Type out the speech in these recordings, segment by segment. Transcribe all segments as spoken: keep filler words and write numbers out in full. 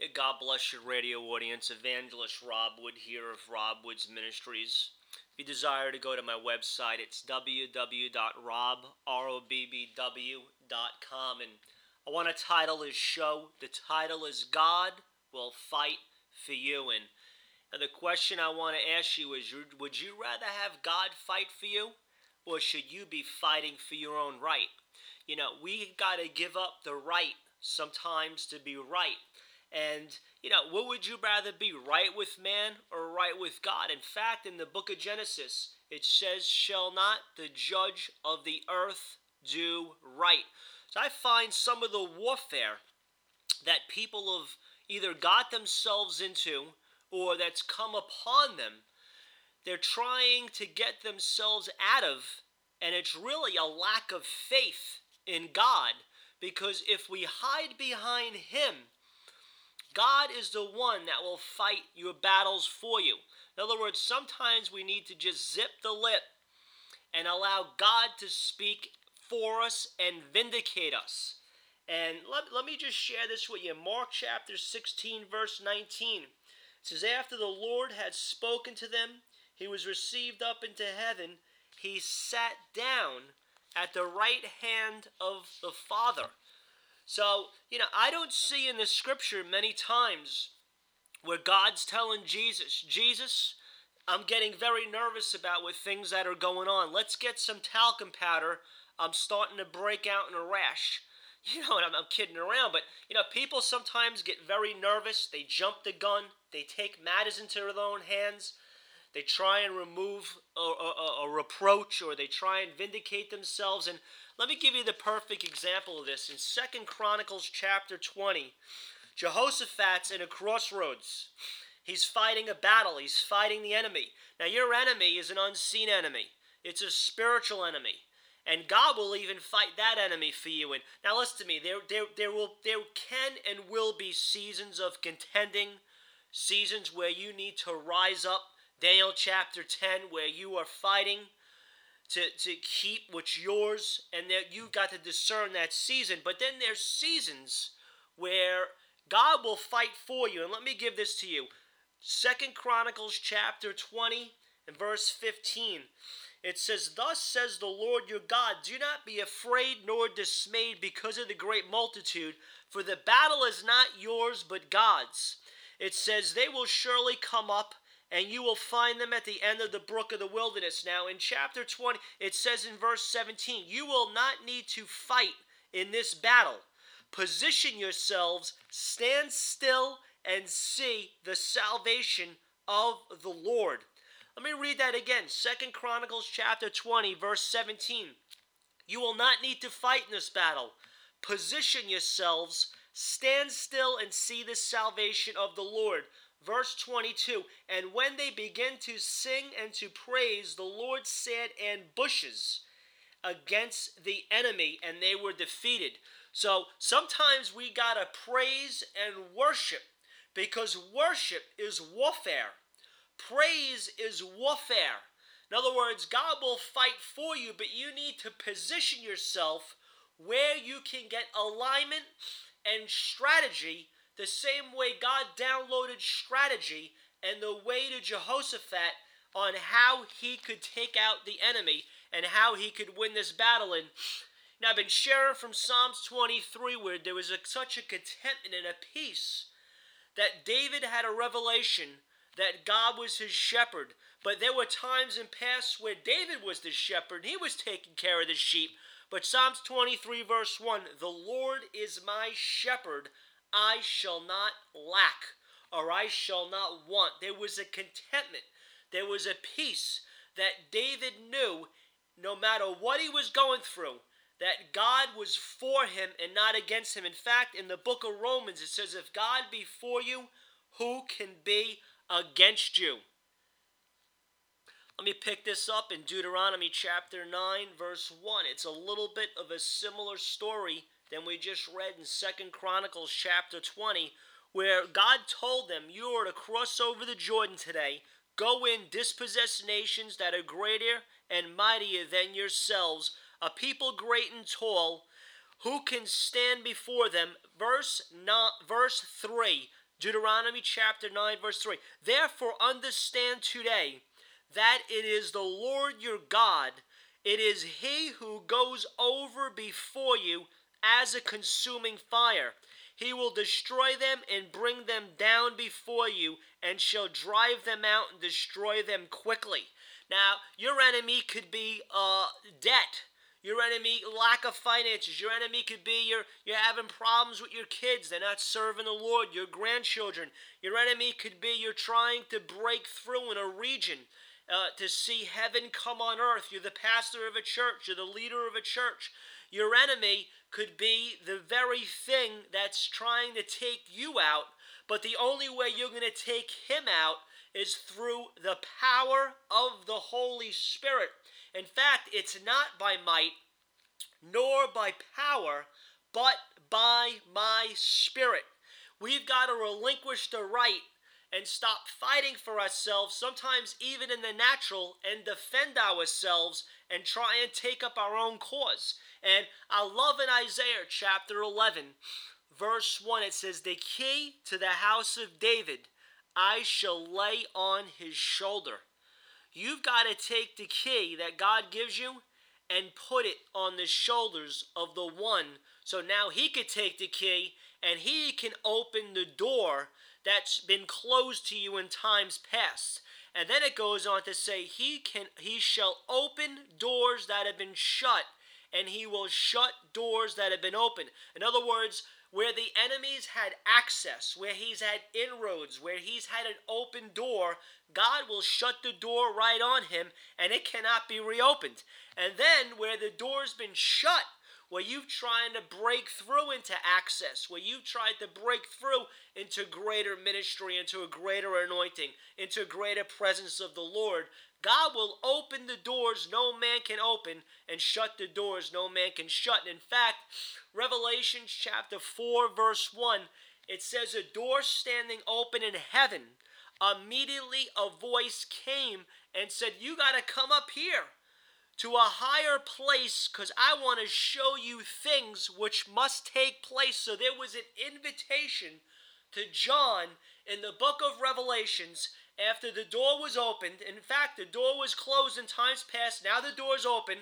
Yeah, God bless your radio audience. Evangelist Rob Wood here of Rob Woods Ministries. If you desire to go to my website, it's w w w dot rob dot com. And I want to title this show. The title is God Will Fight for You. And, and the question I want to ask you is, would you rather have God fight for you, or should you be fighting for your own right? You know, we got to give up the right sometimes to be right. And, you know, what would you rather be, right with man or right with God? In fact, in the book of Genesis, it says, shall not the judge of the earth do right? So I find some of the warfare that people have either got themselves into or that's come upon them, they're trying to get themselves out of, and it's really a lack of faith in God, because if we hide behind Him, God is the one that will fight your battles for you. In other words, sometimes we need to just zip the lip and allow God to speak for us and vindicate us. And let, let me just share this with you. Mark chapter sixteen, verse nineteen. It says, after the Lord had spoken to them, He was received up into heaven. He sat down at the right hand of the Father. So, you know, I don't see in the scripture many times where God's telling Jesus, Jesus, I'm getting very nervous about with things that are going on. Let's get some talcum powder. I'm starting to break out in a rash. You know, and I'm, I'm kidding around, but, you know, people sometimes get very nervous. They jump the gun. They take matters into their own hands. They try and remove a, a, a reproach, or they try and vindicate themselves. And let me give you the perfect example of this. In Second Chronicles chapter twenty, Jehoshaphat's in a crossroads. He's fighting a battle. He's fighting the enemy. Now, your enemy is an unseen enemy. It's a spiritual enemy. And God will even fight that enemy for you. And now listen to me. There, there, there, will, there can and will be seasons of contending, seasons where you need to rise up. Daniel chapter ten, where you are fighting to, to keep what's yours, and that you've got to discern that season. But then there's seasons where God will fight for you. And let me give this to you. Second Chronicles chapter twenty and verse fifteen. It says, thus says the Lord your God, do not be afraid nor dismayed because of the great multitude, for the battle is not yours but God's. It says, they will surely come up, and you will find them at the end of the brook of the wilderness. Now, in chapter twenty, it says in verse seventeen, you will not need to fight in this battle. Position yourselves, stand still, and see the salvation of the Lord. Let me read that again. Second Chronicles chapter twenty, verse seventeen. You will not need to fight in this battle. Position yourselves, stand still, and see the salvation of the Lord. Verse twenty-two, and when they began to sing and to praise, the Lord set ambushes against the enemy, and they were defeated. So sometimes we gotta praise and worship, because worship is warfare. Praise is warfare. In other words, God will fight for you, but you need to position yourself where you can get alignment and strategy, the same way God downloaded strategy and the way to Jehoshaphat on how he could take out the enemy and how he could win this battle. And now I've been sharing from Psalms twenty-three, where there was a, such a contentment and a peace that David had a revelation that God was his shepherd. But there were times in past where David was the shepherd. He was taking care of the sheep. But Psalms twenty-three verse one, the Lord is my shepherd, I shall not lack, or I shall not want. There was a contentment. There was a peace that David knew, no matter what he was going through, that God was for him and not against him. In fact, in the book of Romans, it says, if God be for you, who can be against you? Let me pick this up in Deuteronomy chapter nine, verse one. It's a little bit of a similar story than we just read in Second Chronicles chapter twenty, where God told them, you are to cross over the Jordan today, go in, dispossess nations that are greater and mightier than yourselves, a people great and tall, who can stand before them? Verse not, verse three, Deuteronomy chapter nine, verse three. Therefore understand today that it is the Lord your God. It is he who goes over before you as a consuming fire. He will destroy them and bring them down before you, and shall drive them out and destroy them quickly. Now, your enemy could be uh, debt. Your enemy, lack of finances. Your enemy could be you're, you're having problems with your kids. They're not serving the Lord. Your grandchildren. Your enemy could be you're trying to break through in a region uh, to see heaven come on earth. You're the pastor of a church. You're the leader of a church. Your enemy could be the very thing that's trying to take you out. But the only way you're going to take him out is through the power of the Holy Spirit. In fact, it's not by might, nor by power, but by my Spirit. We've got to relinquish the right and stop fighting for ourselves, sometimes even in the natural, and defend ourselves and try and take up our own cause. And I love in Isaiah chapter eleven, verse one, it says, the key to the house of David I shall lay on his shoulder. You've got to take the key that God gives you and put it on the shoulders of the one. So now he could take the key and he can open the door that's been closed to you in times past. And then it goes on to say, he can, he shall open doors that have been shut, and he will shut doors that have been opened. In other words, where the enemies had access, where he's had inroads, where he's had an open door, God will shut the door right on him, and it cannot be reopened. And then where the door's been shut, where you've tried to break through into access, where you've tried to break through into greater ministry, into a greater anointing, into a greater presence of the Lord, God will open the doors no man can open and shut the doors no man can shut. And in fact, Revelation chapter four, verse one, it says, a door standing open in heaven. Immediately a voice came and said, you got to come up here to a higher place, because I want to show you things which must take place. So there was an invitation to John in the book of Revelations after the door was opened. In fact, the door was closed in times past. Now the door's open.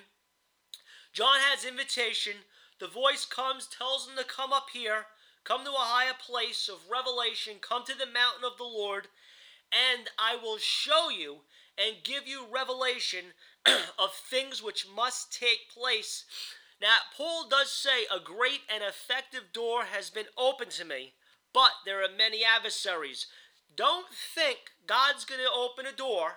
John has invitation. The voice comes, tells him to come up here, come to a higher place of revelation, come to the mountain of the Lord, and I will show you and give you revelation of things which must take place. Now, Paul does say a great and effective door has been opened to me, but there are many adversaries. Don't think God's going to open a door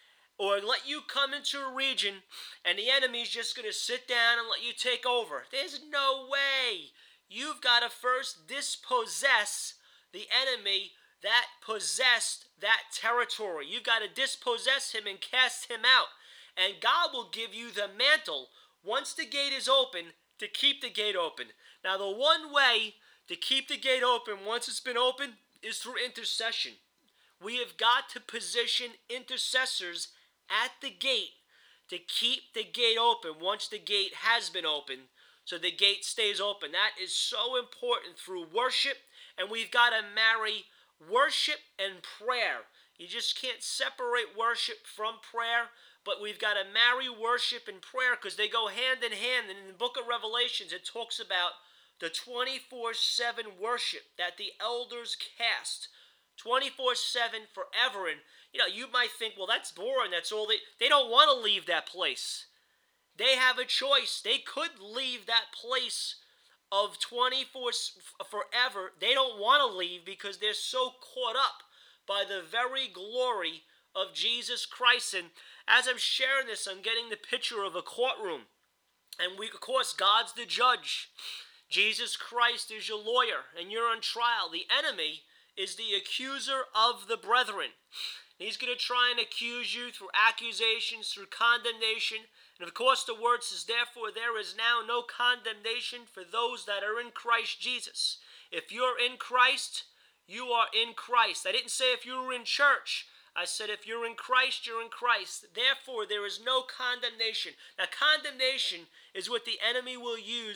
or let you come into a region and the enemy's just going to sit down and let you take over. There's no way. You've got to first dispossess the enemy that possessed that territory. You've got to dispossess him and cast him out. And God will give you the mantle, once the gate is open, to keep the gate open. Now, the one way to keep the gate open once it's been opened is through intercession. We have got to position intercessors at the gate to keep the gate open once the gate has been opened, so the gate stays open. That is so important through worship, and we've got to marry worship and prayer. You just can't separate worship from prayer, but we've got to marry worship and prayer because they go hand in hand. And in the book of Revelations, it talks about the twenty-four seven worship that the elders cast twenty-four seven forever. And you know, you might think, well, that's boring. That's all they they don't want to leave that place. They have a choice. They could leave that place of twenty-four forever. They don't want to leave because they're so caught up by the very glory of Jesus Christ. And as I'm sharing this, I'm getting the picture of a courtroom. And we, of course, God's the judge. Jesus Christ is your lawyer, and you're on trial. The enemy is the accuser of the brethren. He's going to try and accuse you through accusations, through condemnation. And of course, the word says, therefore, there is now no condemnation for those that are in Christ Jesus. If you're in Christ, you are in Christ. I didn't say if you were in church. I said if you're in Christ, you're in Christ. Therefore, there is no condemnation. Now, condemnation is what the enemy will use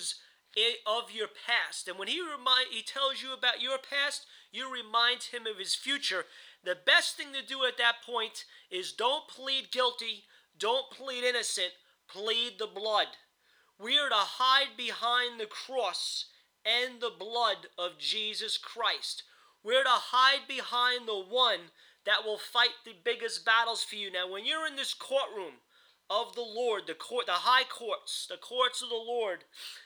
of your past. And when he remind, he tells you about your past, you remind him of his future. The best thing to do at that point is don't plead guilty, don't plead innocent, plead the blood. We are to hide behind the cross and the blood of Jesus Christ. We're to hide behind the one that will fight the biggest battles for you. Now, when you're in this courtroom of the Lord, the court, the high courts, the courts of the Lord,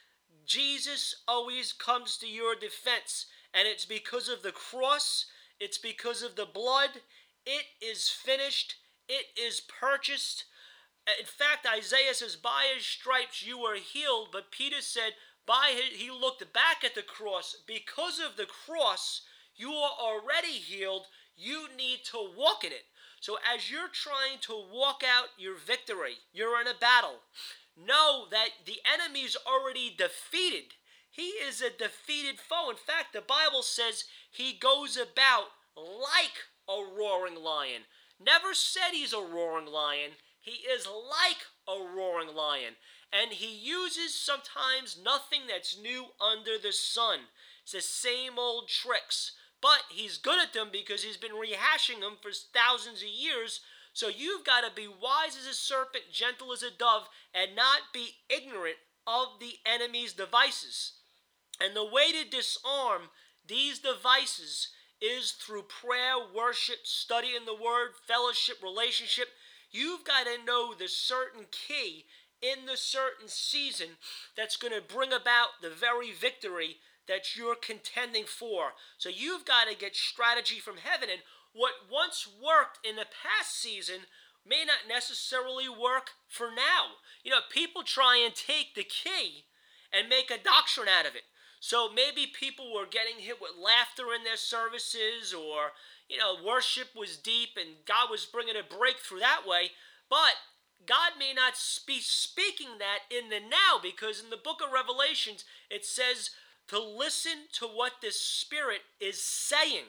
Jesus always comes to your defense, and it's because of the cross, it's because of the blood. It is finished, it is purchased. In fact, Isaiah says, by his stripes you were healed, but Peter said, by his, he looked back at the cross. Because of the cross, you are already healed. You need to walk in it. So as you're trying to walk out your victory, you're in a battle. Know that the enemy is already defeated. He is a defeated foe. In fact, the Bible says he goes about like a roaring lion. Never said he's a roaring lion. He is like a roaring lion. And he uses sometimes nothing that's new under the sun. It's the same old tricks. But he's good at them because he's been rehashing them for thousands of years. So you've got to be wise as a serpent, gentle as a dove, and not be ignorant of the enemy's devices. And the way to disarm these devices is through prayer, worship, studying the word, fellowship, relationship. You've got to know the certain key in the certain season that's going to bring about the very victory that you're contending for. So you've got to get strategy from heaven. And what once worked in the past season may not necessarily work for now. You know, people try and take the key and make a doctrine out of it. So maybe people were getting hit with laughter in their services, or, you know, worship was deep and God was bringing a breakthrough that way. But God may not be speaking that in the now, because in the book of Revelations, it says to listen to what the Spirit is saying.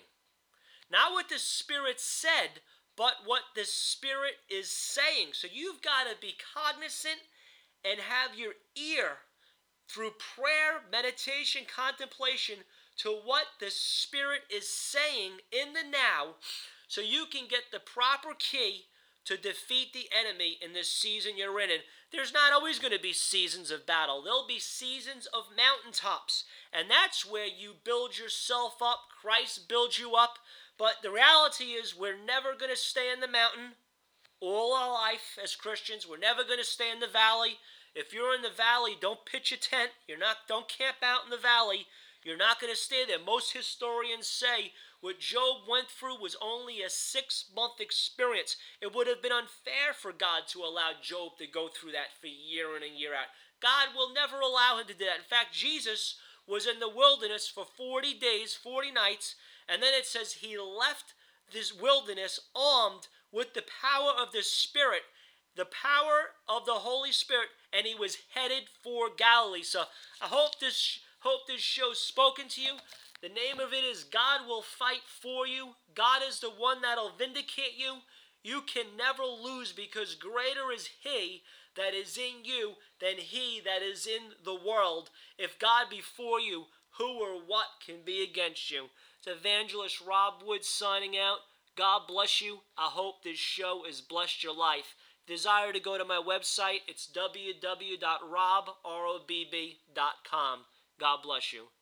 Not what the Spirit said, but what the Spirit is saying. So you've got to be cognizant and have your ear through prayer, meditation, contemplation to what the Spirit is saying in the now, so you can get the proper key to defeat the enemy in this season you're in. And there's not always going to be seasons of battle. There'll be seasons of mountaintops. And that's where you build yourself up. Christ builds you up. But the reality is we're never going to stay in the mountain all our life as Christians. We're never going to stay in the valley. If you're in the valley, don't pitch a tent. You're not, don't camp out in the valley. You're not going to stay there. Most historians say what Job went through was only a six-month experience. It would have been unfair for God to allow Job to go through that for year in and year out. God will never allow him to do that. In fact, Jesus was in the wilderness for forty days, forty nights, and then it says he left this wilderness armed with the power of the Spirit, the power of the Holy Spirit, and he was headed for Galilee. So I hope this hope this show's spoken to you. The name of it is God Will Fight For You. God is the one that'll vindicate you. You can never lose, because greater is he that is in you than he that is in the world. If God be for you, who or what can be against you? It's Evangelist Rob Wood signing out. God bless you. I hope this show has blessed your life. Desire to go to my website, it's w w w dot rob dot com. God bless you.